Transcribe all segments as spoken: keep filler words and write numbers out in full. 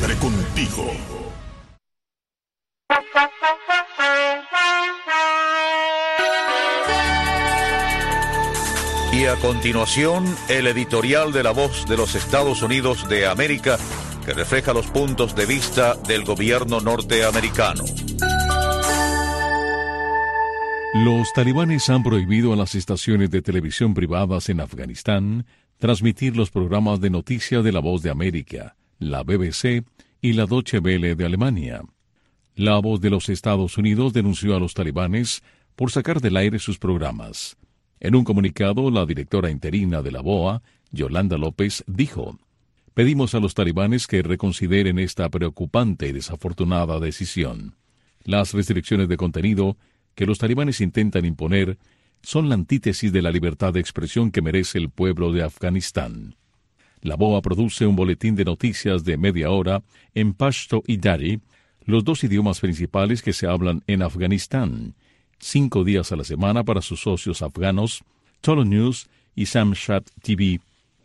Siempre contigo. Y a continuación, el editorial de La Voz de los Estados Unidos de América, que refleja los puntos de vista del gobierno norteamericano. Los talibanes han prohibido a las estaciones de televisión privadas en Afganistán transmitir los programas de noticias de La Voz de América, la B B C y la Deutsche Welle de Alemania. La Voz de los Estados Unidos denunció a los talibanes por sacar del aire sus programas. En un comunicado, la directora interina de la B O A, Yolanda López, dijo: «Pedimos a los talibanes que reconsideren esta preocupante y desafortunada decisión. Las restricciones de contenido que los talibanes intentan imponer son la antítesis de la libertad de expresión que merece el pueblo de Afganistán». La B O A produce un boletín de noticias de media hora en pashto y dari, los dos idiomas principales que se hablan en Afganistán, cinco días a la semana para sus socios afganos, Tolo News y Samshat T V.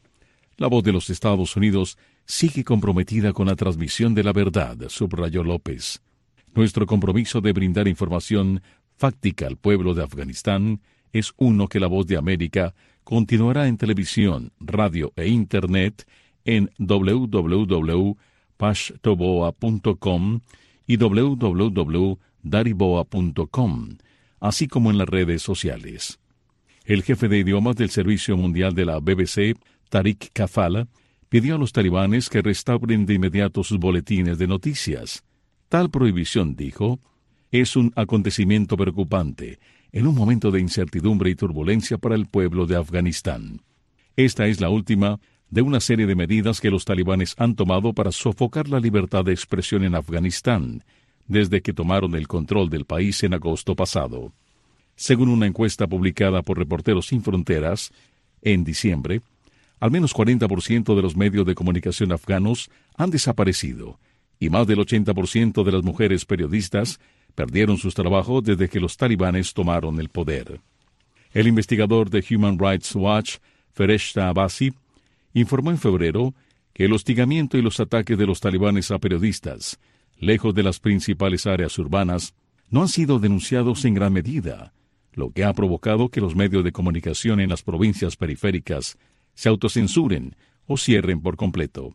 La Voz de los Estados Unidos sigue comprometida con la transmisión de la verdad, subrayó López. Nuestro compromiso de brindar información fáctica al pueblo de Afganistán es uno que La Voz de América continuará en televisión, radio e Internet en doble u doble u doble u punto pashtoboa punto com y doble u doble u doble u punto dariboa punto com, así como en las redes sociales. El jefe de idiomas del Servicio Mundial de la B B C, Tariq Kafala, pidió a los talibanes que restauren de inmediato sus boletines de noticias. Tal prohibición, dijo, es un acontecimiento preocupante en un momento de incertidumbre y turbulencia para el pueblo de Afganistán. Esta es la última de una serie de medidas que los talibanes han tomado para sofocar la libertad de expresión en Afganistán, desde que tomaron el control del país en agosto pasado. Según una encuesta publicada por Reporteros Sin Fronteras, en diciembre, al menos cuarenta por ciento de los medios de comunicación afganos han desaparecido, y más del ochenta por ciento de las mujeres periodistas perdieron sus trabajos desde que los talibanes tomaron el poder. El investigador de Human Rights Watch, Fereshta Abbasi, informó en febrero que el hostigamiento y los ataques de los talibanes a periodistas, lejos de las principales áreas urbanas, no han sido denunciados en gran medida, lo que ha provocado que los medios de comunicación en las provincias periféricas se autocensuren o cierren por completo.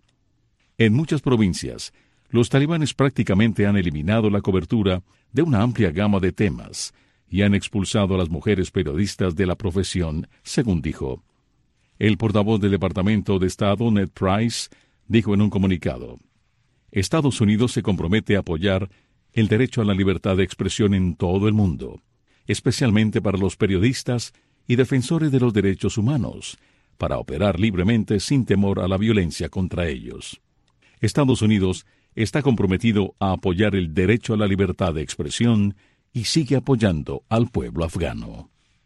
En muchas provincias, los talibanes prácticamente han eliminado la cobertura de una amplia gama de temas y han expulsado a las mujeres periodistas de la profesión, según dijo. El portavoz del Departamento de Estado, Ned Price, dijo en un comunicado: Estados Unidos se compromete a apoyar el derecho a la libertad de expresión en todo el mundo, especialmente para los periodistas y defensores de los derechos humanos, para operar libremente sin temor a la violencia contra ellos. Estados Unidos está comprometido a apoyar el derecho a la libertad de expresión y sigue apoyando al pueblo afgano.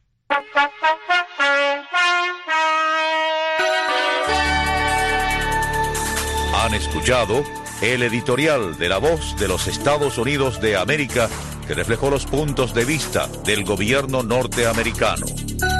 Han escuchado el editorial de La Voz de los Estados Unidos de América, que reflejó los puntos de vista del gobierno norteamericano.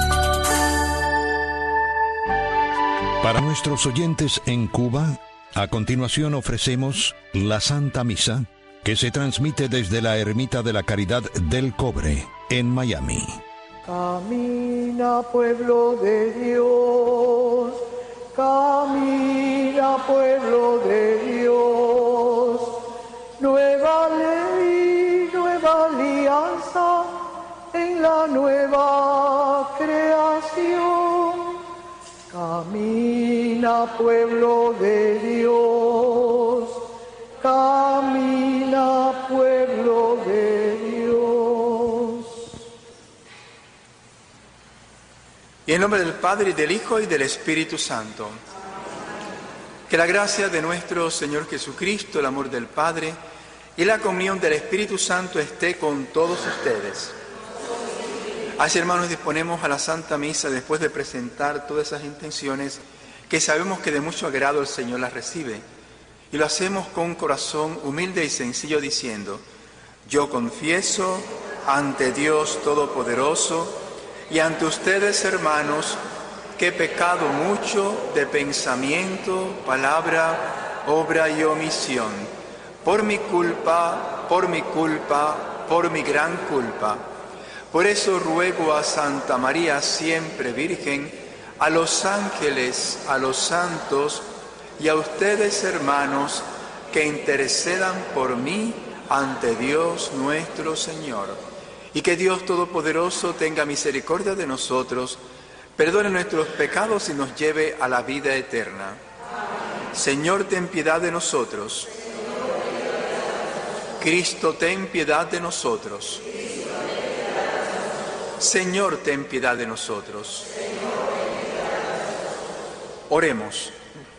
Para nuestros oyentes en Cuba, a continuación ofrecemos la Santa Misa, que se transmite desde la Ermita de la Caridad del Cobre, en Miami. Camina, pueblo de Dios, camina, pueblo de Dios, nueva ley, nueva alianza en la nueva creación. Camina, pueblo de Dios, camina, pueblo de Dios. Y en nombre del Padre, y del Hijo, y del Espíritu Santo, que la gracia de nuestro Señor Jesucristo, el amor del Padre y la comunión del Espíritu Santo esté con todos ustedes. Así, hermanos, disponemos a la Santa Misa después de presentar todas esas intenciones que sabemos que de mucho agrado el Señor las recibe. Y lo hacemos con un corazón humilde y sencillo diciendo: yo confieso ante Dios Todopoderoso y ante ustedes, hermanos, que he pecado mucho de pensamiento, palabra, obra y omisión, por mi culpa, por mi culpa, por mi gran culpa. Por eso ruego a Santa María, siempre Virgen, a los ángeles, a los santos y a ustedes, hermanos, que intercedan por mí ante Dios nuestro Señor. Y que Dios Todopoderoso tenga misericordia de nosotros, perdone nuestros pecados y nos lleve a la vida eterna. Señor, ten piedad de nosotros. Cristo, ten piedad de nosotros. Señor, ten piedad de nosotros. Oremos.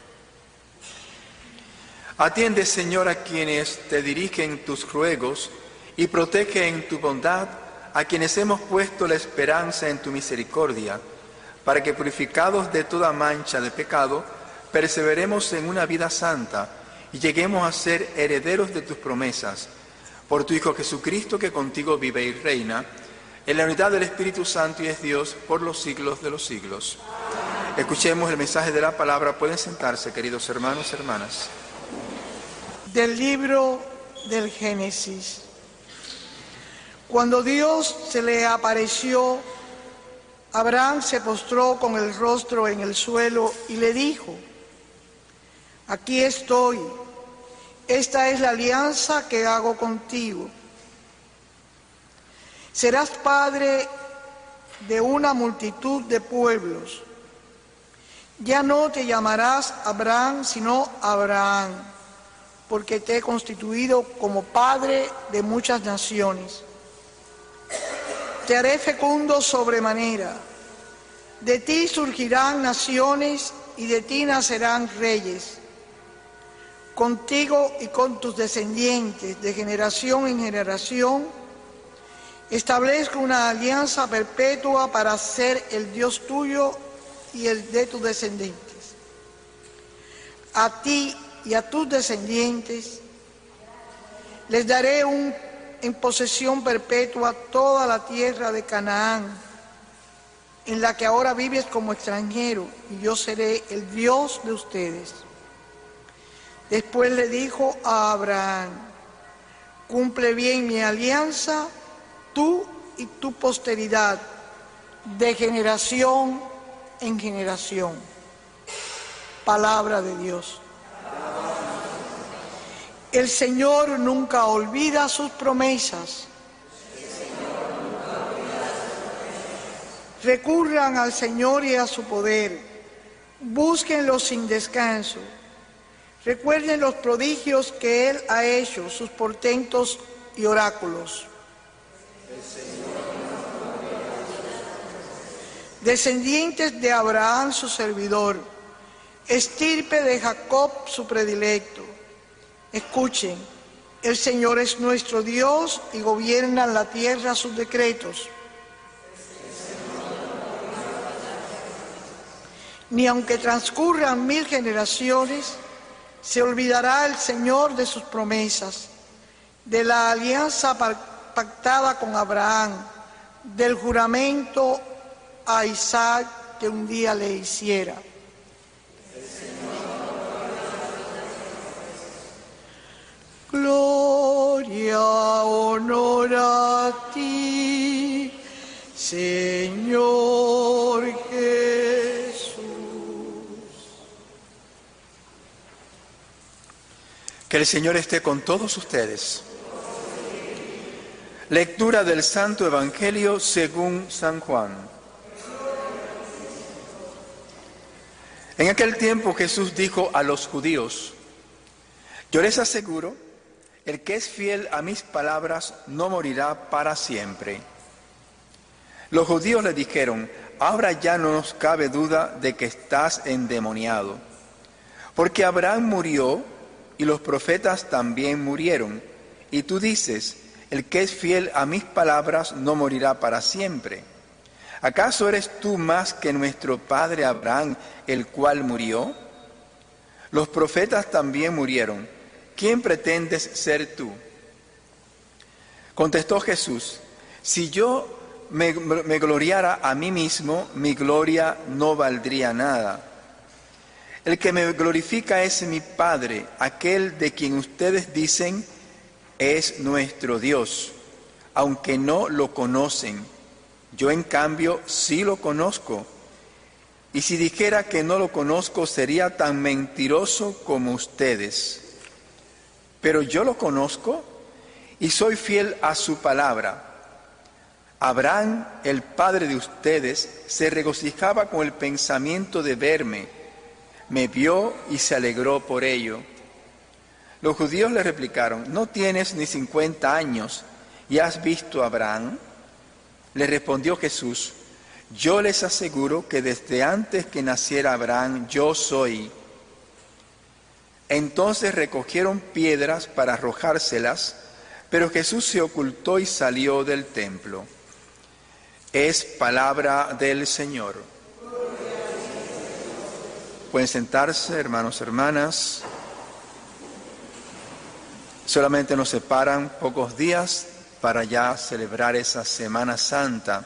Atiende, Señor, a quienes te dirigen tus ruegos y protege en tu bondad a quienes hemos puesto la esperanza en tu misericordia, para que, purificados de toda mancha de pecado, perseveremos en una vida santa y lleguemos a ser herederos de tus promesas. Por tu Hijo Jesucristo, que contigo vive y reina, en la unidad del Espíritu Santo y es Dios por los siglos de los siglos. Escuchemos el mensaje de la palabra. Pueden sentarse, queridos hermanos y hermanas. Del libro del Génesis. Cuando Dios se le apareció, Abraham se postró con el rostro en el suelo y le dijo: aquí estoy, esta es la alianza que hago contigo. Serás padre de una multitud de pueblos. Ya no te llamarás Abraham, sino Abraham, porque te he constituido como padre de muchas naciones. Te haré fecundo sobremanera. De ti surgirán naciones y de ti nacerán reyes. Contigo y con tus descendientes, de generación en generación, establezco una alianza perpetua para ser el Dios tuyo y el de tus descendientes. A ti y a tus descendientes les daré un, en posesión perpetua toda la tierra de Canaán, en la que ahora vives como extranjero, y yo seré el Dios de ustedes. Después le dijo a Abraham: cumple bien mi alianza, tú y tu posteridad, de generación en generación. Palabra de Dios. El Señor nunca olvida sus promesas. Recurran al Señor y a su poder. Búsquenlo sin descanso. Recuerden los prodigios que Él ha hecho, sus portentos y oráculos. Descendientes de Abraham, su servidor, estirpe de Jacob, su predilecto. Escuchen, el Señor es nuestro Dios y gobierna en la tierra sus decretos. Ni aunque transcurran mil generaciones, se olvidará el Señor de sus promesas, de la alianza pactada con Abraham, del juramento a Isaac que un día le hiciera. Gloria, honor a ti, Señor Jesús. Que el Señor esté con todos ustedes. Lectura del Santo Evangelio según San Juan. En aquel tiempo Jesús dijo a los judíos: yo les aseguro, el que es fiel a mis palabras no morirá para siempre. Los judíos le dijeron: ahora ya no nos cabe duda de que estás endemoniado, porque Abraham murió y los profetas también murieron, y tú dices: el que es fiel a mis palabras no morirá para siempre. ¿Acaso eres tú más que nuestro padre Abraham, el cual murió? Los profetas también murieron. ¿Quién pretendes ser tú? Contestó Jesús: si yo me, me gloriara a mí mismo, mi gloria no valdría nada. El que me glorifica es mi Padre, aquel de quien ustedes dicen es nuestro Dios, aunque no lo conocen. Yo en cambio sí lo conozco. Y si dijera que no lo conozco, sería tan mentiroso como ustedes. Pero yo lo conozco y soy fiel a su palabra. Abraham, el padre de ustedes, se regocijaba con el pensamiento de verme. Me vio y se alegró por ello. Los judíos le replicaron: ¿no tienes ni cincuenta años y has visto a Abraham? Le respondió Jesús: yo les aseguro que desde antes que naciera Abraham, yo soy. Entonces recogieron piedras para arrojárselas, pero Jesús se ocultó y salió del templo. Es palabra del Señor. Pueden sentarse, hermanos, hermanas. Solamente nos separan pocos días para ya celebrar esa Semana Santa.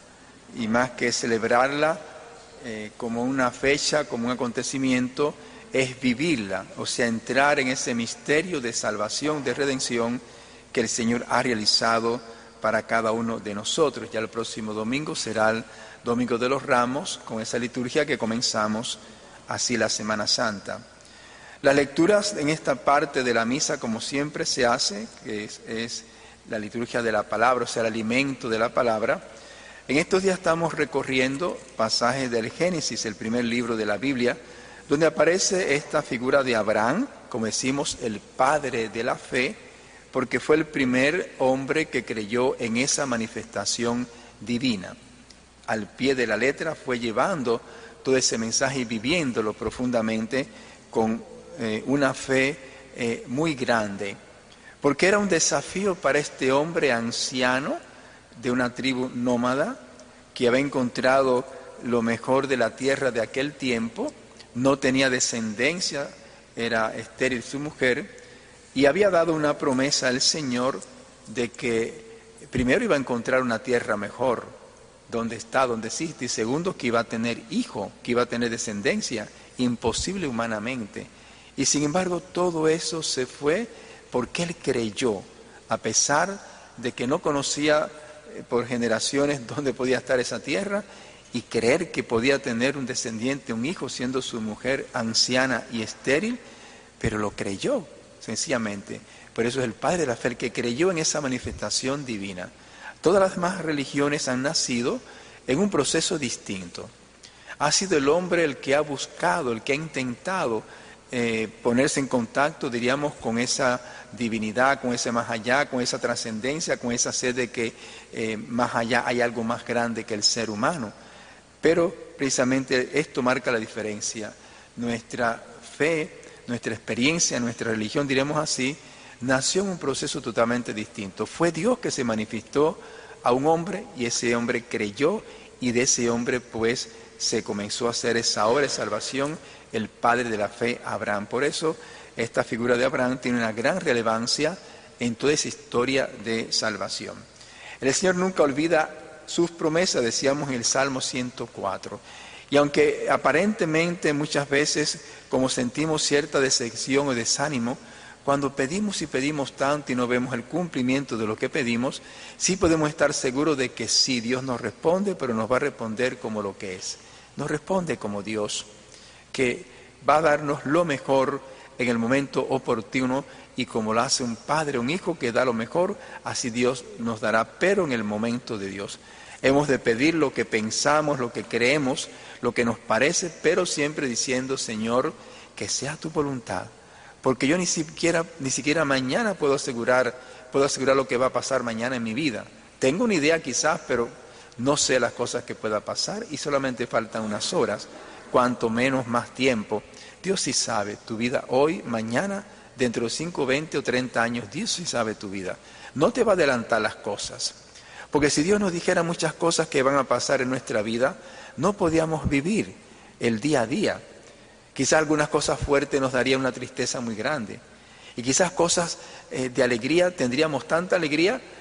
Y más que celebrarla eh, como una fecha, como un acontecimiento, es vivirla, o sea, entrar en ese misterio de salvación, de redención que el Señor ha realizado para cada uno de nosotros. Ya el próximo domingo será el Domingo de los Ramos, con esa liturgia que comenzamos así la Semana Santa. Las lecturas en esta parte de la misa, como siempre se hace, que es, es la liturgia de la palabra, o sea, el alimento de la palabra. En estos días estamos recorriendo pasajes del Génesis, el primer libro de la Biblia, donde aparece esta figura de Abraham, como decimos, el padre de la fe, porque fue el primer hombre que creyó en esa manifestación divina. Al pie de la letra fue llevando todo ese mensaje y viviéndolo profundamente con eh, una fe eh, muy grande, porque era un desafío para este hombre anciano de una tribu nómada que había encontrado lo mejor de la tierra de aquel tiempo, no tenía descendencia, era estéril su mujer, y había dado una promesa al Señor de que primero iba a encontrar una tierra mejor, donde está, donde existe, y segundo que iba a tener hijo, que iba a tener descendencia, imposible humanamente. Y sin embargo todo eso se fue porque él creyó, a pesar de que no conocía por generaciones dónde podía estar esa tierra, y creer que podía tener un descendiente, un hijo, siendo su mujer anciana y estéril, pero lo creyó, sencillamente. Por eso es el padre de la fe, el que creyó en esa manifestación divina. Todas las demás religiones han nacido en un proceso distinto. Ha sido el hombre el que ha buscado, el que ha intentado eh, ponerse en contacto, diríamos, con esa divinidad, con ese más allá, con esa trascendencia, con esa sed de que eh, más allá hay algo más grande que el ser humano. Pero precisamente esto marca la diferencia. Nuestra fe, nuestra experiencia, nuestra religión, diremos así, nació en un proceso totalmente distinto. Fue Dios que se manifestó a un hombre y ese hombre creyó, y de ese hombre pues se comenzó a hacer esa obra de salvación, el padre de la fe, Abraham. Por eso esta figura de Abraham tiene una gran relevancia en toda esa historia de salvación. El Señor nunca olvida sus promesas, decíamos en el Salmo ciento cuatro. Y aunque aparentemente muchas veces, como sentimos cierta decepción o desánimo, cuando pedimos y pedimos tanto y no vemos el cumplimiento de lo que pedimos, sí podemos estar seguros de que sí, Dios nos responde, pero nos va a responder como lo que es. Nos responde como Dios, que va a darnos lo mejor en el momento oportuno, y como lo hace un padre, un hijo que da lo mejor, así Dios nos dará, pero en el momento de Dios. Hemos de pedir lo que pensamos, lo que creemos, lo que nos parece, pero siempre diciendo: Señor, que sea tu voluntad. Porque yo ni siquiera, ni siquiera mañana puedo asegurar, puedo asegurar lo que va a pasar mañana en mi vida. Tengo una idea quizás, pero no sé las cosas que pueda pasar, y solamente faltan unas horas, cuanto menos más tiempo. Dios sí sabe tu vida hoy, mañana, dentro de cinco, veinte o treinta años. Dios sí sabe tu vida. No te va a adelantar las cosas. Porque si Dios nos dijera muchas cosas que van a pasar en nuestra vida, no podíamos vivir el día a día. Quizás algunas cosas fuertes nos darían una tristeza muy grande. Y quizás cosas eh, de alegría, tendríamos tanta alegría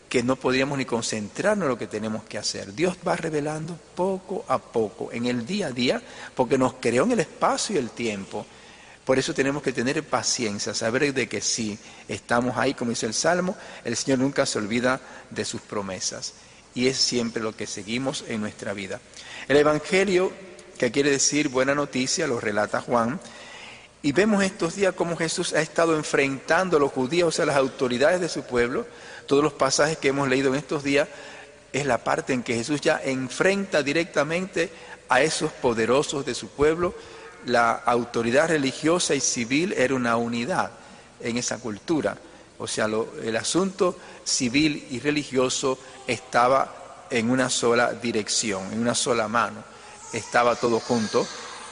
que no podríamos ni concentrarnos en lo que tenemos que hacer. Dios va revelando poco a poco, en el día a día, porque nos creó en el espacio y el tiempo. Por eso tenemos que tener paciencia, saber de que sí, estamos ahí, como dice el Salmo, el Señor nunca se olvida de sus promesas. Y es siempre lo que seguimos en nuestra vida. El Evangelio, que quiere decir buena noticia, lo relata Juan. Y vemos estos días cómo Jesús ha estado enfrentando a los judíos, o sea, las autoridades de su pueblo. Todos los pasajes que hemos leído en estos días es la parte en que Jesús ya enfrenta directamente a esos poderosos de su pueblo. La autoridad religiosa y civil era una unidad en esa cultura. O sea, lo, el asunto civil y religioso estaba en una sola dirección, en una sola mano. Estaba todo junto.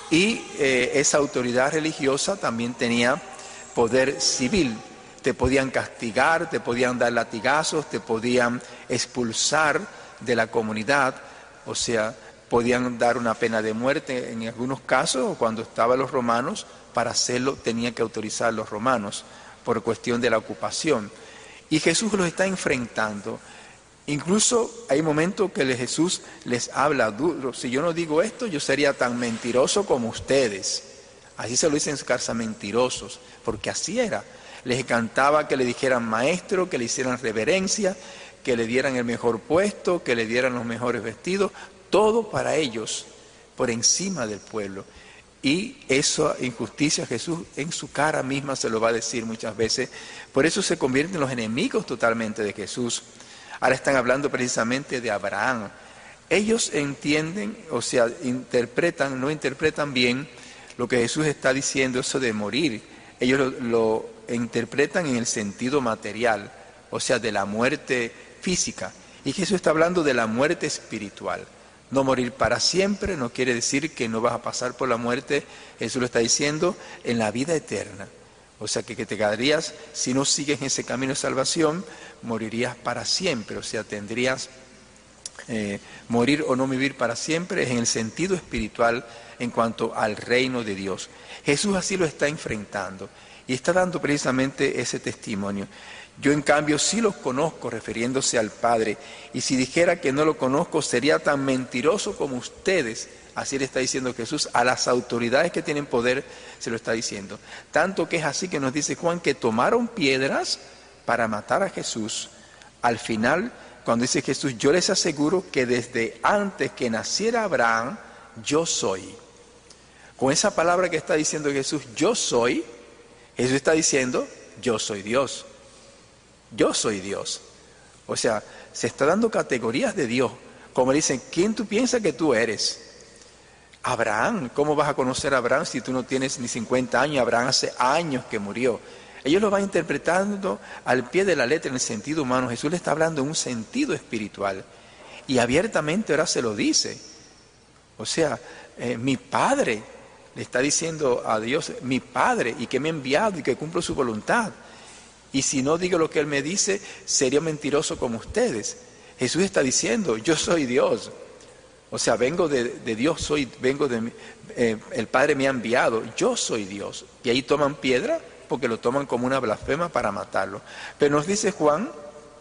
Y eh, esa autoridad religiosa también tenía poder civil. Te podían castigar, te podían dar latigazos, te podían expulsar de la comunidad. O sea, podían dar una pena de muerte en algunos casos, o cuando estaban los romanos, para hacerlo tenían que autorizar los romanos por cuestión de la ocupación. Y Jesús los está enfrentando. Incluso hay momentos que Jesús les habla duro. Si yo no digo esto, yo sería tan mentiroso como ustedes. Así se lo dicen en su casa, mentirosos, porque así era. Les encantaba que le dijeran maestro, que le hicieran reverencia, que le dieran el mejor puesto, que le dieran los mejores vestidos, todo para ellos, por encima del pueblo. Y esa injusticia Jesús en su cara misma se lo va a decir muchas veces. Por eso se convierten en los enemigos totalmente de Jesús. Ahora están hablando precisamente de Abraham. Ellos entienden, o sea, interpretan, no interpretan bien lo que Jesús está diciendo, eso de morir. Ellos lo, lo interpretan en el sentido material, o sea, de la muerte física. Y Jesús está hablando de la muerte espiritual. No morir para siempre no quiere decir que no vas a pasar por la muerte. Jesús lo está diciendo en la vida eterna. O sea, que, que te quedarías, si no sigues ese camino de salvación, morirías para siempre. O sea, tendrías eh, morir o no vivir para siempre, es en el sentido espiritual en cuanto al reino de Dios. Jesús así lo está enfrentando y está dando precisamente ese testimonio. Yo en cambio sí los conozco, refiriéndose al Padre, y si dijera que no lo conozco sería tan mentiroso como ustedes. Así le está diciendo Jesús a las autoridades que tienen poder, se lo está diciendo. Tanto que es así que nos dice Juan que tomaron piedras para matar a Jesús. Al final, cuando dice Jesús, yo les aseguro que desde antes que naciera Abraham, yo soy. Con esa palabra que está diciendo Jesús, yo soy, Jesús está diciendo, yo soy Dios. Yo soy Dios. O sea, se está dando categorías de Dios. Como dicen, ¿quién tú piensas que tú eres? Abraham. ¿Cómo vas a conocer a Abraham si tú no tienes ni cincuenta años? Abraham hace años que murió. Ellos lo van interpretando al pie de la letra en el sentido humano. Jesús le está hablando en un sentido espiritual. Y abiertamente ahora se lo dice. O sea, eh, mi Padre, le está diciendo a Dios, mi Padre, y que me ha enviado y que cumplo su voluntad. Y si no digo lo que Él me dice, sería mentiroso como ustedes. Jesús está diciendo, yo soy Dios. O sea, vengo de, de Dios, soy, vengo de, eh, el Padre me ha enviado, yo soy Dios. Y ahí toman piedra porque lo toman como una blasfema para matarlo. Pero nos dice Juan,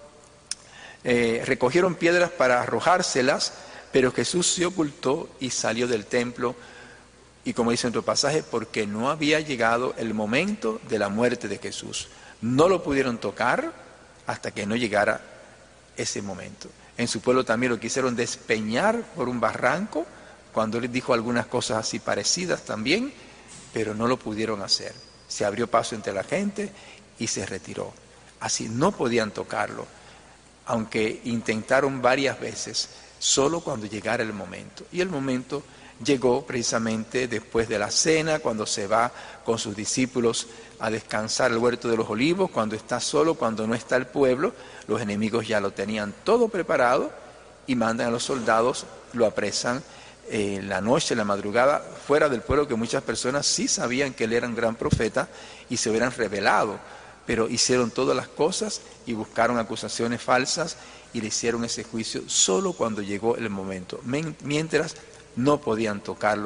eh, recogieron piedras para arrojárselas, pero Jesús se ocultó y salió del templo. Y como dice en otro pasaje, porque no había llegado el momento de la muerte de Jesús. No lo pudieron tocar hasta que no llegara ese momento. En su pueblo también lo quisieron despeñar por un barranco, cuando él dijo algunas cosas así parecidas también, pero no lo pudieron hacer. Se abrió paso entre la gente y se retiró. Así no podían tocarlo, aunque intentaron varias veces, solo cuando llegara el momento. Y el momento llegó precisamente después de la cena, cuando se va con sus discípulos a descansar al huerto de los olivos, cuando está solo, cuando no está el pueblo. Los enemigos ya lo tenían todo preparado y mandan a los soldados, lo apresan en eh, la noche, en la madrugada, fuera del pueblo, que muchas personas sí sabían que él era un gran profeta y se hubieran rebelado, pero hicieron todas las cosas y buscaron acusaciones falsas y le hicieron ese juicio solo cuando llegó el momento, mientras no podían tocarlo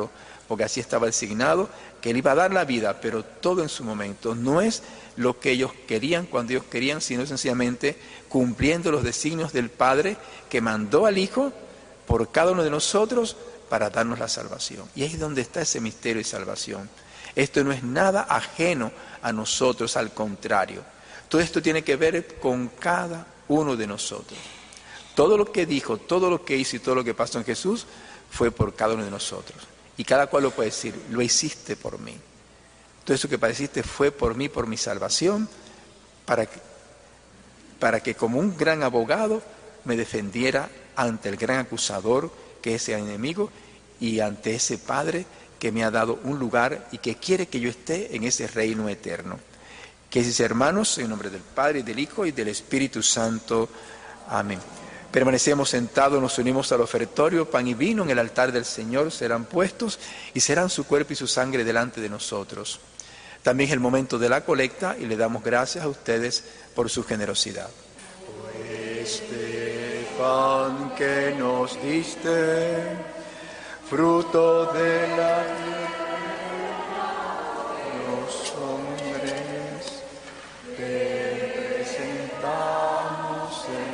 porque así estaba designado, que Él iba a dar la vida, pero todo en su momento. No es lo que ellos querían cuando ellos querían, sino sencillamente cumpliendo los designios del Padre que mandó al Hijo por cada uno de nosotros para darnos la salvación. Y ahí es donde está ese misterio de salvación. Esto no es nada ajeno a nosotros, al contrario. Todo esto tiene que ver con cada uno de nosotros. Todo lo que dijo, todo lo que hizo y todo lo que pasó en Jesús fue por cada uno de nosotros. Y cada cual lo puede decir, lo hiciste por mí. Todo eso que padeciste fue por mí, por mi salvación, para que, para que como un gran abogado me defendiera ante el gran acusador que es el enemigo y ante ese Padre que me ha dado un lugar y que quiere que yo esté en ese reino eterno. Que sus hermanos, en nombre del Padre, y del Hijo y del Espíritu Santo. Amén. Permanecemos sentados, nos unimos al ofertorio, pan y vino en el altar del Señor serán puestos y serán su cuerpo y su sangre delante de nosotros. También es el momento de la colecta y le damos gracias a ustedes por su generosidad. Este pan que nos diste, fruto de la los hombres, te presentamos en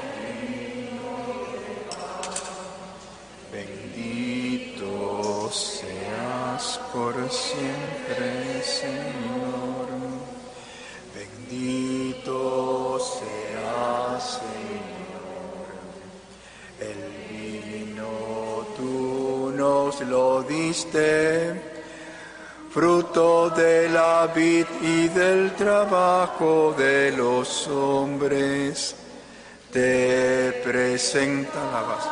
bendito seas por siempre, Señor. Bendito seas, Señor. El vino tú nos lo diste, fruto de la vid y del trabajo de los hombres. Te presenta la base.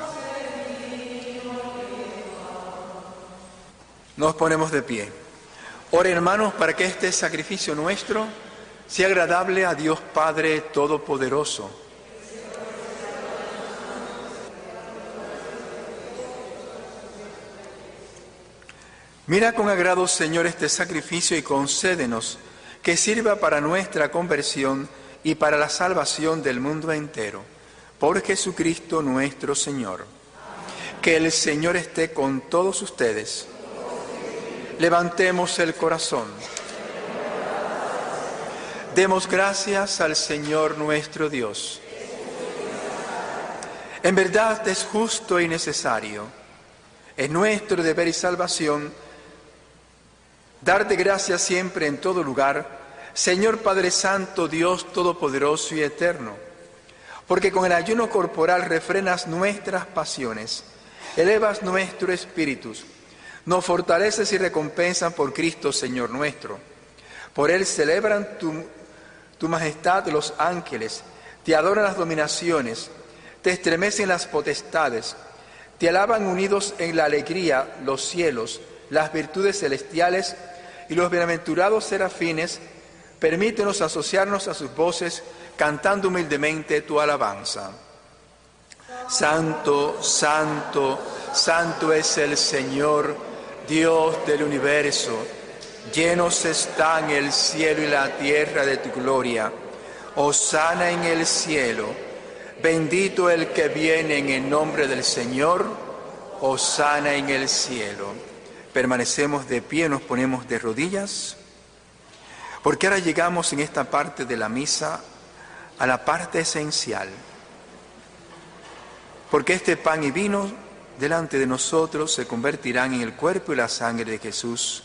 Nos ponemos de pie. Oren, hermanos, para que este sacrificio nuestro sea agradable a Dios Padre Todopoderoso. Mira con agrado, Señor, este sacrificio y concédenos que sirva para nuestra conversión y para la salvación del mundo entero. Por Jesucristo nuestro Señor. Que el Señor esté con todos ustedes. Levantemos el corazón. Demos gracias al Señor nuestro Dios. En verdad es justo y necesario, es nuestro deber y salvación, darte gracias siempre en todo lugar, Señor Padre Santo, Dios Todopoderoso y Eterno, porque con el ayuno corporal refrenas nuestras pasiones, elevas nuestros espíritus, nos fortaleces y recompensas por Cristo, Señor nuestro. Por Él celebran tu, tu majestad los ángeles, te adoran las dominaciones, te estremecen las potestades, te alaban unidos en la alegría los cielos, las virtudes celestiales y los bienaventurados serafines. Permítenos asociarnos a sus voces, cantando humildemente tu alabanza. Santo, santo, santo es el Señor, Dios del universo, llenos están el cielo y la tierra de tu gloria. Hosana en el cielo, bendito el que viene en el nombre del Señor, hosana en el cielo. Permanecemos de pie, nos ponemos de rodillas, porque ahora llegamos en esta parte de la misa a la parte esencial, porque este pan y vino delante de nosotros se convertirán en el cuerpo y la sangre de Jesús.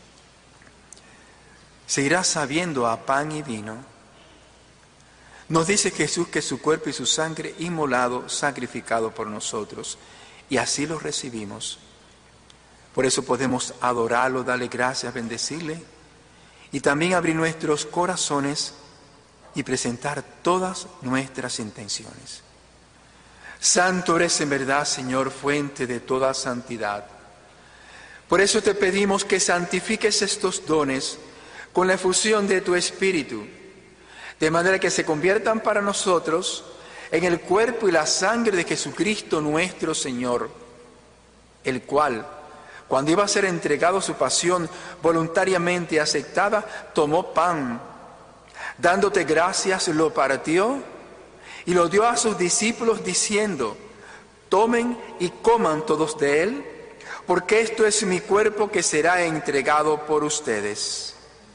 Seguirá sabiendo a pan y vino. Nos dice Jesús que su cuerpo y su sangre inmolado, sacrificado por nosotros, y así lo recibimos. Por eso podemos adorarlo, darle gracias, bendecirle, y también abrir nuestros corazones y presentar todas nuestras intenciones. Santo eres en verdad, Señor, fuente de toda santidad. Por eso te pedimos que santifiques estos dones con la efusión de tu Espíritu, de manera que se conviertan para nosotros en el cuerpo y la sangre de Jesucristo nuestro Señor, el cual, cuando iba a ser entregado a su pasión voluntariamente aceptada, tomó pan, dándote gracias, lo partió y lo dio a sus discípulos diciendo: tomen y coman todos de él, porque esto es mi cuerpo que será entregado por ustedes.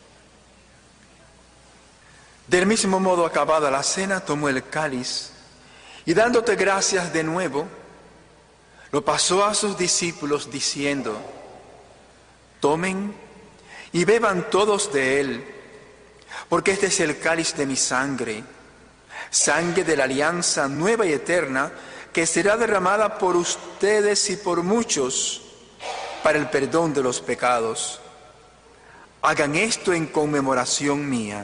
Del mismo modo, acabada la cena, tomó el cáliz y dándote gracias de nuevo, lo pasó a sus discípulos diciendo: tomen y beban todos de él, porque este es el cáliz de mi sangre, sangre de la alianza nueva y eterna, que será derramada por ustedes y por muchos para el perdón de los pecados. Hagan esto en conmemoración mía.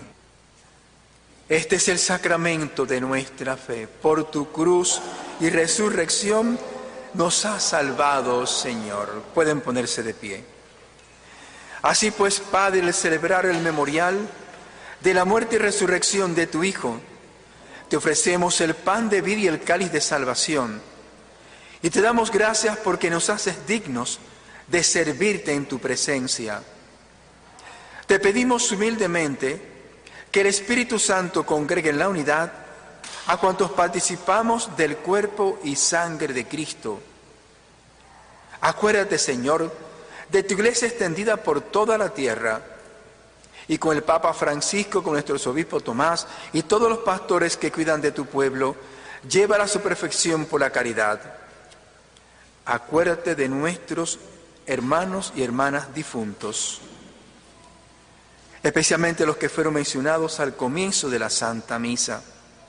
Este es el sacramento de nuestra fe. Por tu cruz y resurrección nos has salvado, Señor. Pueden ponerse de pie. Así pues, Padre, al celebrar el memorial de la muerte y resurrección de tu Hijo, te ofrecemos el pan de vida y el cáliz de salvación. Y te damos gracias porque nos haces dignos de servirte en tu presencia. Te pedimos humildemente que el Espíritu Santo congregue en la unidad a cuantos participamos del cuerpo y sangre de Cristo. Acuérdate, Señor, de tu iglesia extendida por toda la tierra, y con el Papa Francisco, con nuestro obispo Tomás y todos los pastores que cuidan de tu pueblo, llévala a su perfección por la caridad. Acuérdate de nuestros hermanos y hermanas difuntos, especialmente los que fueron mencionados al comienzo de la Santa Misa.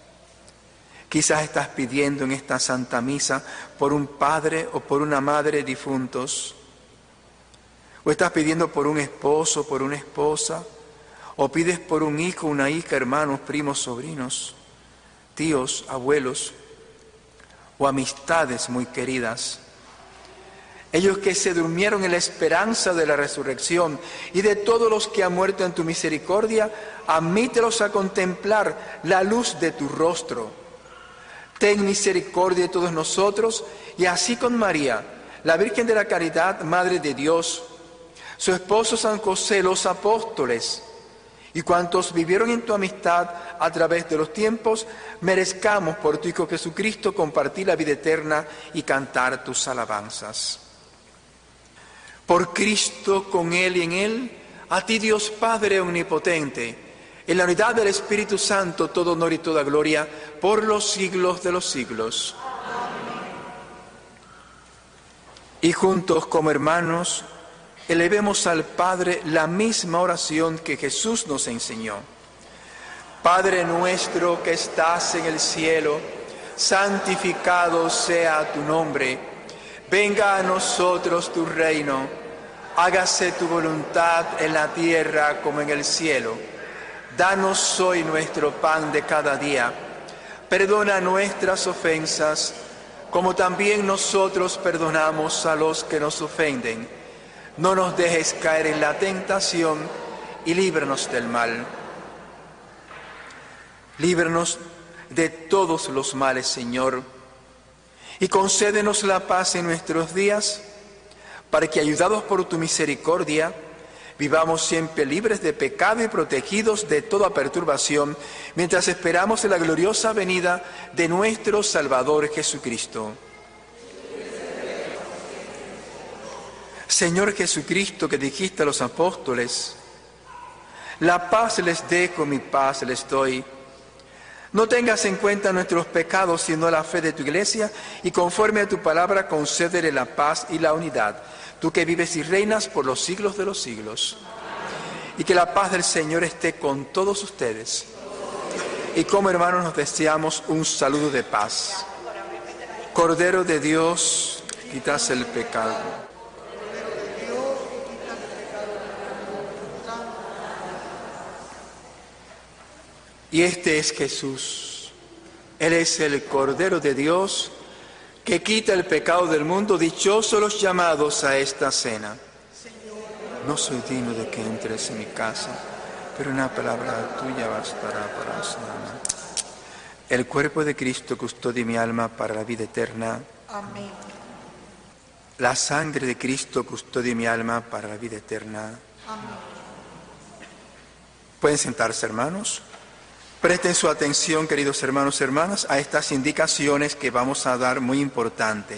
Quizás estás pidiendo en esta Santa Misa por un padre o por una madre difuntos, o estás pidiendo por un esposo, por una esposa, o pides por un hijo, una hija, hermanos, primos, sobrinos, tíos, abuelos, o amistades muy queridas. Ellos que se durmieron en la esperanza de la resurrección, y de todos los que han muerto en tu misericordia, admítelos a contemplar la luz de tu rostro. Ten misericordia de todos nosotros, y así con María, la Virgen de la Caridad, Madre de Dios, su esposo San José, los apóstoles, y cuantos vivieron en tu amistad a través de los tiempos, merezcamos por tu Hijo Jesucristo compartir la vida eterna y cantar tus alabanzas. Por Cristo, con Él y en Él, a ti Dios Padre omnipotente, en la unidad del Espíritu Santo, todo honor y toda gloria, por los siglos de los siglos. Amén. Y juntos como hermanos, elevemos al Padre la misma oración que Jesús nos enseñó. Padre nuestro que estás en el cielo, santificado sea tu nombre. Venga a nosotros tu reino, hágase tu voluntad en la tierra como en el cielo. Danos hoy nuestro pan de cada día. Perdona nuestras ofensas, como también nosotros perdonamos a los que nos ofenden. No nos dejes caer en la tentación y líbranos del mal. Líbranos de todos los males, Señor, y concédenos la paz en nuestros días, para que, ayudados por tu misericordia, vivamos siempre libres de pecado y protegidos de toda perturbación, mientras esperamos en la gloriosa venida de nuestro Salvador Jesucristo. Señor Jesucristo, que dijiste a los apóstoles: la paz les dejo, mi paz les doy. No tengas en cuenta nuestros pecados, sino la fe de tu iglesia, y conforme a tu palabra concédele la paz y la unidad, tú que vives y reinas por los siglos de los siglos. Y que la paz del Señor esté con todos ustedes. Y como hermanos nos deseamos un saludo de paz. Cordero de Dios, quitas el pecado. Y este es Jesús. Él es el Cordero de Dios que quita el pecado del mundo. Dichosos los llamados a esta cena. No soy digno de que entres en mi casa, pero una palabra tuya bastará para sanarme. El cuerpo de Cristo custodia mi alma para la vida eterna. Amén. La sangre de Cristo custodia mi alma para la vida eterna. Amén. ¿Pueden sentarse, hermanos? Presten su atención, queridos hermanos y hermanas, a estas indicaciones que vamos a dar muy importantes.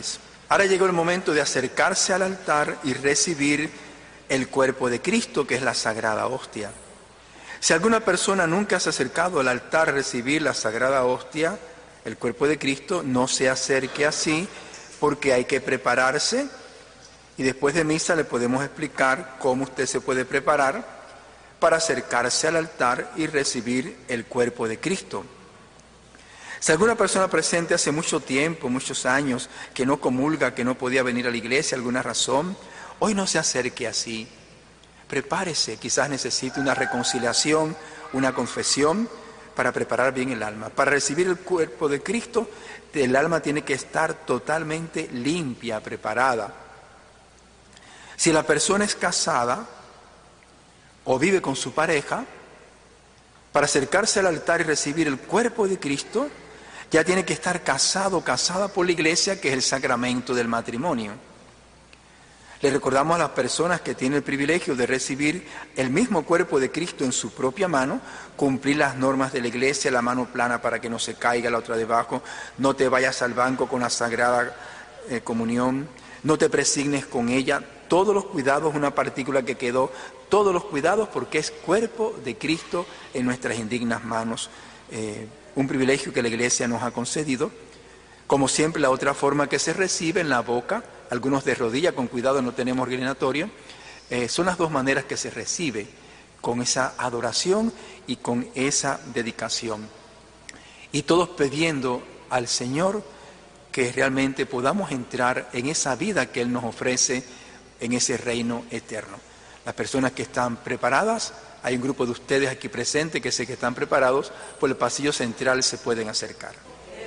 Ahora llegó el momento de acercarse al altar y recibir el cuerpo de Cristo, que es la sagrada hostia. Si alguna persona nunca se ha acercado al altar a recibir la sagrada hostia, el cuerpo de Cristo, no se acerque así, porque hay que prepararse, y después de misa le podemos explicar cómo usted se puede preparar para acercarse al altar y recibir el cuerpo de Cristo. Si alguna persona presente hace mucho tiempo, muchos años, que no comulga, que no podía venir a la iglesia, alguna razón, hoy no se acerque así. Prepárese, quizás necesite una reconciliación, una confesión, para preparar bien el alma. Para recibir el cuerpo de Cristo, el alma tiene que estar totalmente limpia, preparada. Si la persona es casada o vive con su pareja, para acercarse al altar y recibir el cuerpo de Cristo, ya tiene que estar casado o casada por la iglesia, que es el sacramento del matrimonio. Le recordamos a las personas que tienen el privilegio de recibir el mismo cuerpo de Cristo en su propia mano, cumplir las normas de la iglesia, la mano plana para que no se caiga la otra debajo, no te vayas al banco con la Sagrada eh, Comunión, no te presignes con ella, todos los cuidados, una partícula que quedó, todos los cuidados porque es cuerpo de Cristo en nuestras indignas manos. Eh, un privilegio que la iglesia nos ha concedido. Como siempre, la otra forma que se recibe en la boca, algunos de rodillas, con cuidado no tenemos ordenatorio, eh, son las dos maneras que se recibe, con esa adoración y con esa dedicación. Y todos pidiendo al Señor que realmente podamos entrar en esa vida que Él nos ofrece, en ese reino eterno. Las personas que están preparadas, hay un grupo de ustedes aquí presentes que sé que están preparados, por el pasillo central se pueden acercar.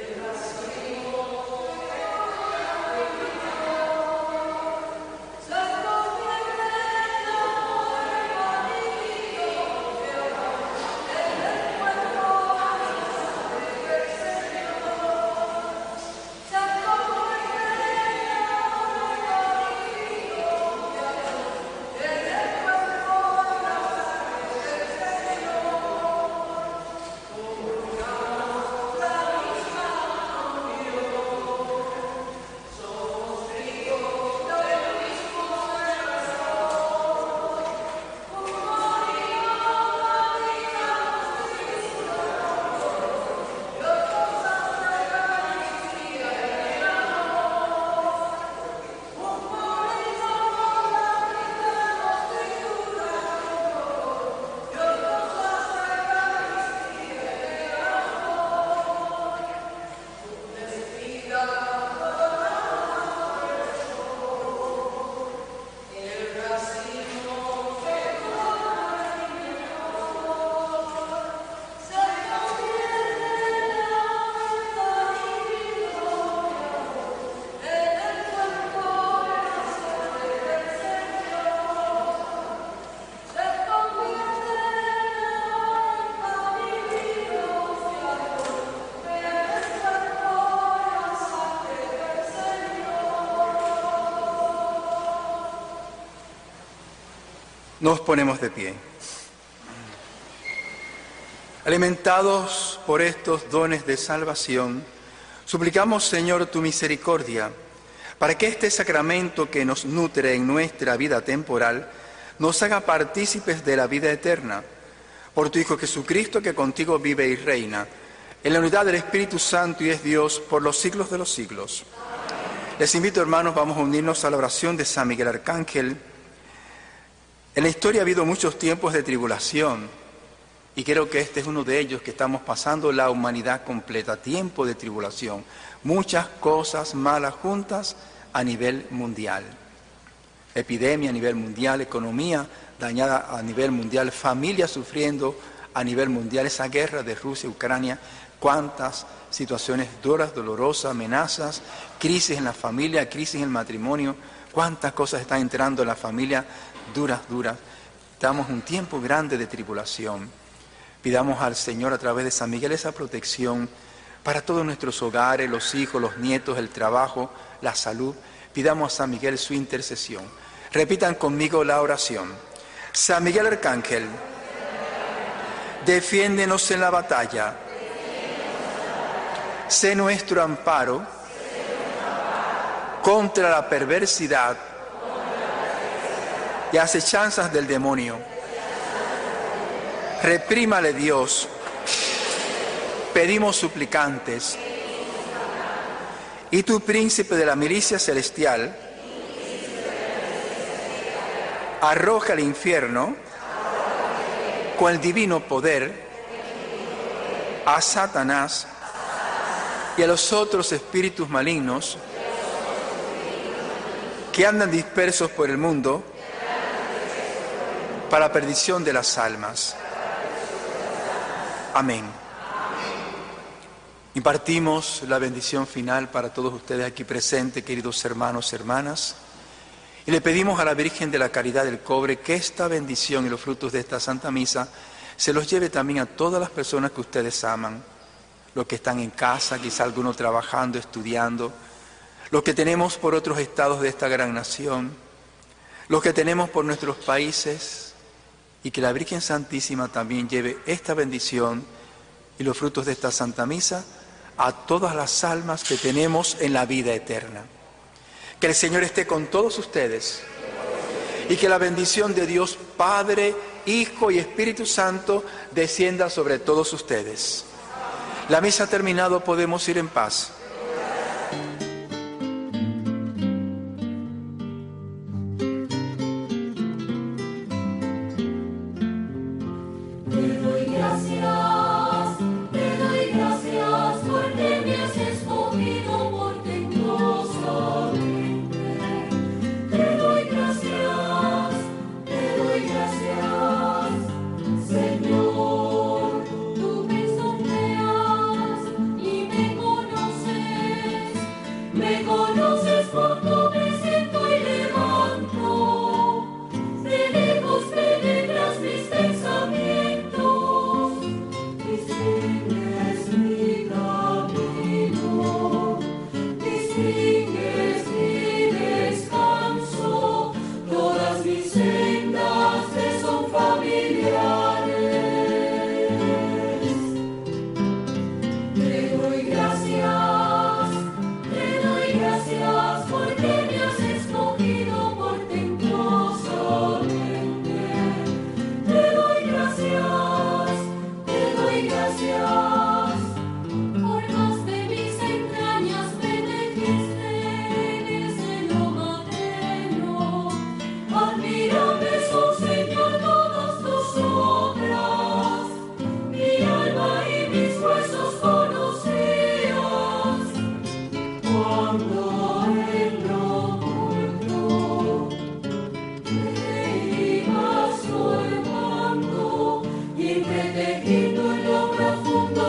Nos ponemos de pie. Alimentados por estos dones de salvación, suplicamos, Señor, tu misericordia, para que este sacramento que nos nutre en nuestra vida temporal, nos haga partícipes de la vida eterna. Por tu Hijo Jesucristo, que contigo vive y reina, en la unidad del Espíritu Santo y es Dios por los siglos de los siglos. Les invito, hermanos, vamos a unirnos a la oración de San Miguel Arcángel. En la historia ha habido muchos tiempos de tribulación y creo que este es uno de ellos que estamos pasando la humanidad completa, tiempo de tribulación, muchas cosas malas juntas a nivel mundial, epidemia a nivel mundial, economía dañada a nivel mundial, familias sufriendo a nivel mundial, esa guerra de Rusia y Ucrania, cuántas situaciones duras, dolorosas, amenazas, crisis en la familia, crisis en el matrimonio, cuántas cosas están entrando en la familia, duras, duras. Estamos en un tiempo grande de tribulación. Pidamos al Señor a través de San Miguel esa protección para todos nuestros hogares, los hijos, los nietos, el trabajo, la salud. Pidamos a San Miguel su intercesión. Repitan conmigo la oración. San Miguel Arcángel, defiéndenos en la batalla. Sé nuestro amparo contra la perversidad y acechanzas del demonio. Reprímale Dios, pedimos suplicantes. Y tu príncipe de la milicia celestial, arroja al infierno con el divino poder a Satanás y a los otros espíritus malignos que andan dispersos por el mundo para la perdición de las almas. Amén. Impartimos la bendición final para todos ustedes aquí presentes, queridos hermanos y hermanas, y le pedimos a la Virgen de la Caridad del Cobre que esta bendición y los frutos de esta Santa Misa se los lleve también a todas las personas que ustedes aman, los que están en casa, quizá algunos trabajando, estudiando, los que tenemos por otros estados de esta gran nación, los que tenemos por nuestros países, y que la Virgen Santísima también lleve esta bendición y los frutos de esta Santa Misa a todas las almas que tenemos en la vida eterna. Que el Señor esté con todos ustedes y que la bendición de Dios Padre, Hijo y Espíritu Santo descienda sobre todos ustedes. La misa ha terminado, podemos ir en paz. Profundo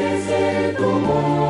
es el común.